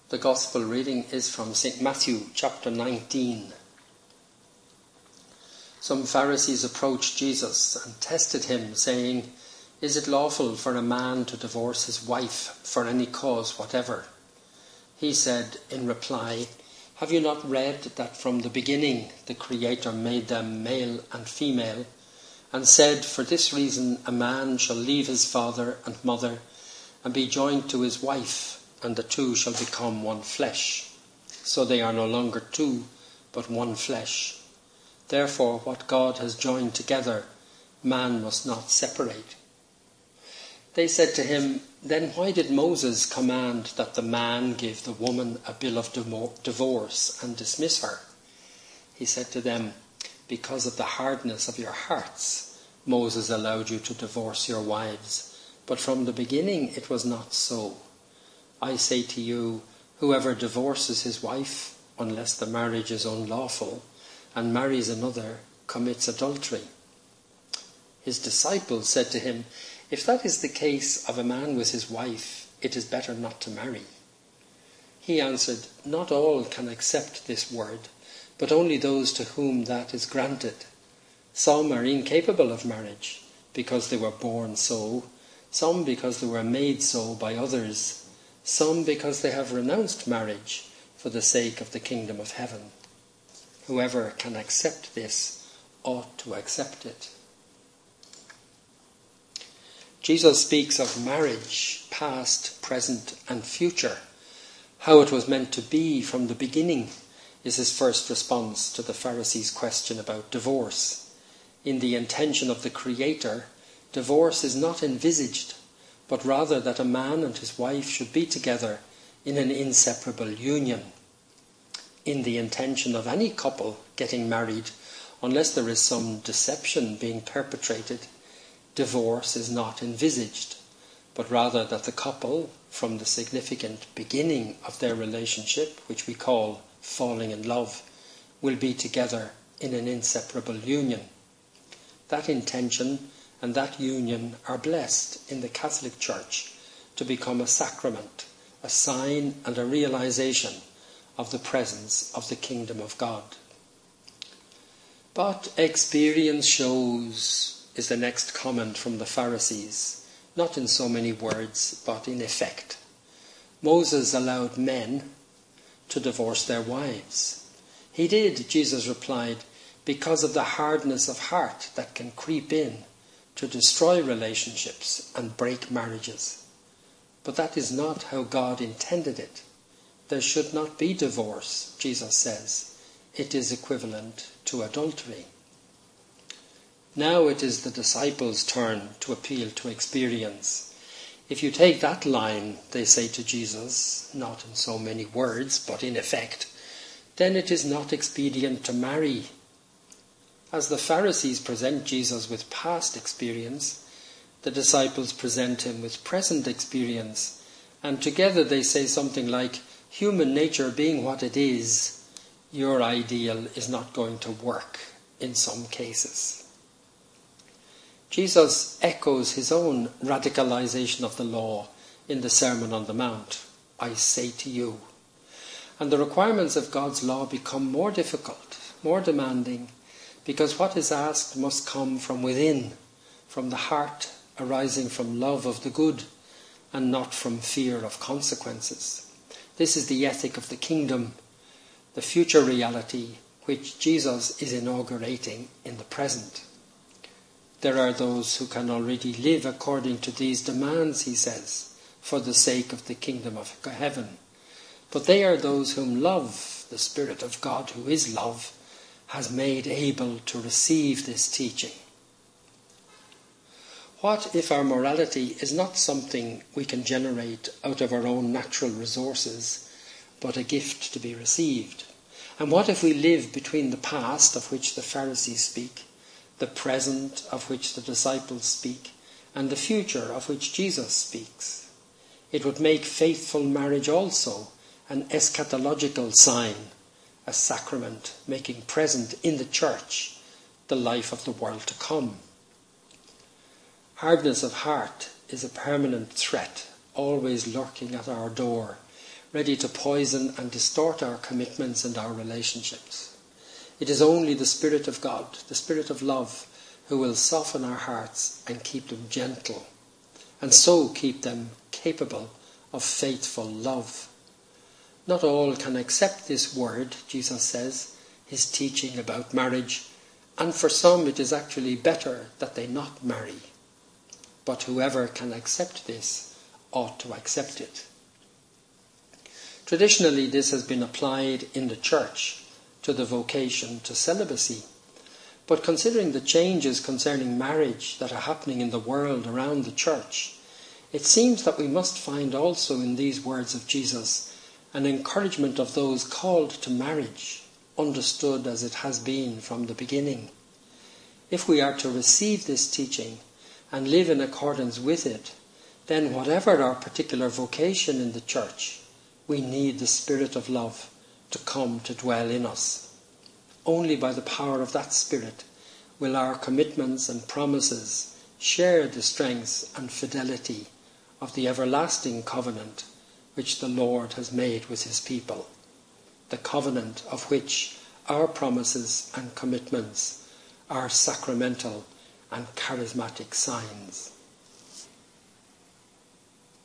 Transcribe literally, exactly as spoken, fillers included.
The Gospel reading is from Saint Matthew chapter nineteen. Some Pharisees approached Jesus and tested him, saying, "Is it lawful for a man to divorce his wife for any cause whatever?" He said in reply, "Have you not read that from the beginning the Creator made them male and female, and said, 'For this reason a man shall leave his father and mother and be joined to his wife, and the two shall become one flesh. So they are no longer two, but one flesh. Therefore what God has joined together, man must not separate.'" They said to him, "Then why did Moses command that the man give the woman a bill of divorce and dismiss her?" He said to them, "Because of the hardness of your hearts, Moses allowed you to divorce your wives, but from the beginning it was not so. I say to you, whoever divorces his wife, unless the marriage is unlawful, and marries another, commits adultery." His disciples said to him, "If that is the case of a man with his wife, it is better not to marry." He answered, "Not all can accept this word, but only those to whom that is granted. Some are incapable of marriage, because they were born so, some because they were made so by others, some because they have renounced marriage for the sake of the kingdom of heaven. Whoever can accept this ought to accept it." Jesus speaks of marriage, past, present, and future. How it was meant to be from the beginning is his first response to the Pharisees' question about divorce. In the intention of the Creator, divorce is not envisaged, but rather that a man and his wife should be together in an inseparable union. In the intention of any couple getting married, unless there is some deception being perpetrated, divorce is not envisaged, but rather that the couple, from the significant beginning of their relationship, which we call falling in love, will be together in an inseparable union. That intention and that union are blessed in the Catholic Church to become a sacrament, a sign and a realization of the presence of the kingdom of God. But experience shows is the next comment from the Pharisees, not in so many words, but in effect. Moses allowed men to divorce their wives. He did, Jesus replied, because of the hardness of heart that can creep in to destroy relationships and break marriages. But that is not how God intended it. There should not be divorce, Jesus says. It is equivalent to adultery. Now it is the disciples' turn to appeal to experience. "If you take that line," they say to Jesus, not in so many words, but in effect, "then it is not expedient to marry." As the Pharisees present Jesus with past experience, the disciples present him with present experience, and together they say something like, "Human nature being what it is, your ideal is not going to work in some cases." Jesus echoes his own radicalization of the law in the Sermon on the Mount, "I say to you." And the requirements of God's law become more difficult, more demanding, because what is asked must come from within, from the heart, arising from love of the good, and not from fear of consequences. This is the ethic of the kingdom, the future reality which Jesus is inaugurating in the present. There are those who can already live according to these demands, he says, for the sake of the kingdom of heaven. But they are those whom love, the Spirit of God who is love, has made able to receive this teaching. What if our morality is not something we can generate out of our own natural resources, but a gift to be received? And what if we live between the past, of which the Pharisees speak, the present, of which the disciples speak, and the future, of which Jesus speaks? It would make faithful marriage also an eschatological sign, a sacrament making present in the church the life of the world to come. Hardness of heart is a permanent threat, always lurking at our door, ready to poison and distort our commitments and our relationships. It is only the Spirit of God, the Spirit of love, who will soften our hearts and keep them gentle, and so keep them capable of faithful love. Not all can accept this word, Jesus says, his teaching about marriage, and for some it is actually better that they not marry. But whoever can accept this ought to accept it. Traditionally, this has been applied in the church to the vocation to celibacy. But considering the changes concerning marriage that are happening in the world around the church, it seems that we must find also in these words of Jesus an encouragement of those called to marriage, understood as it has been from the beginning. If we are to receive this teaching and live in accordance with it, then whatever our particular vocation in the church, we need the Spirit of love to come to dwell in us. Only by the power of that Spirit will our commitments and promises share the strength and fidelity of the everlasting covenant which the Lord has made with his people, the covenant of which our promises and commitments are sacramental and charismatic signs.